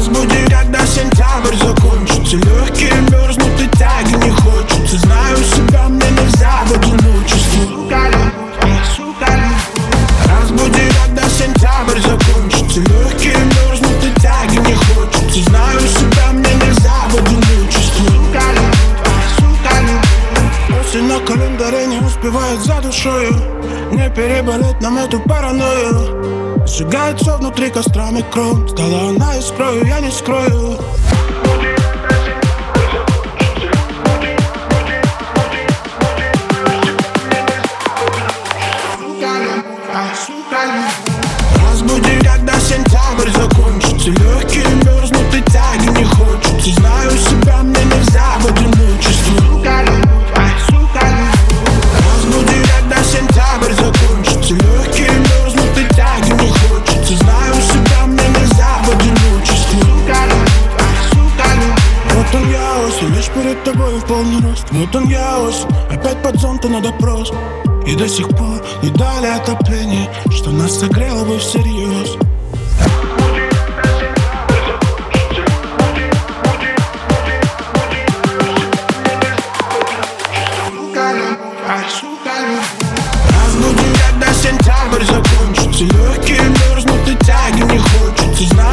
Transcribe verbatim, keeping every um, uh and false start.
Разбуди, когда сентябрь закончится. Легкие мерзнут и тяги не хочется. Знаю себя, мне нельзя в одиночестве. Сука, любовь, сука, любовь. Разбуди, когда сентябрь закончится. Легкие мерзнут и тяги не хочется. Знаю себя, мне нельзя в одиночестве. Сука, любовь, сука, любовь. Осень на календаре не успевает за душою. Не переболеть нам эту паранойю. Сжигается внутри кострами кровь. Стала она искрою, я не скрою. Разбуди, когда сентябрь закончится. Легкие мерзнут и тяги не хочется. Знаю себя, мне нельзя в одиночестве. Сука, любовь, сука, любовь. Разбуди, когда сентябрь закончится. Легкие мерзнут и тяги не хочется. Знаю себя, мне нельзя в одиночестве. Сука, любовь, сука, любовь. Вот он я осень, лишь перед тобой в полный рост. Вот он я осень, опять под зонтом на допрос. И до сих пор не дали отопление, что нас согрело бы всерьез. Разбуди, когда сентябрь закончится. Легкие мерзнут и тяги не хочется.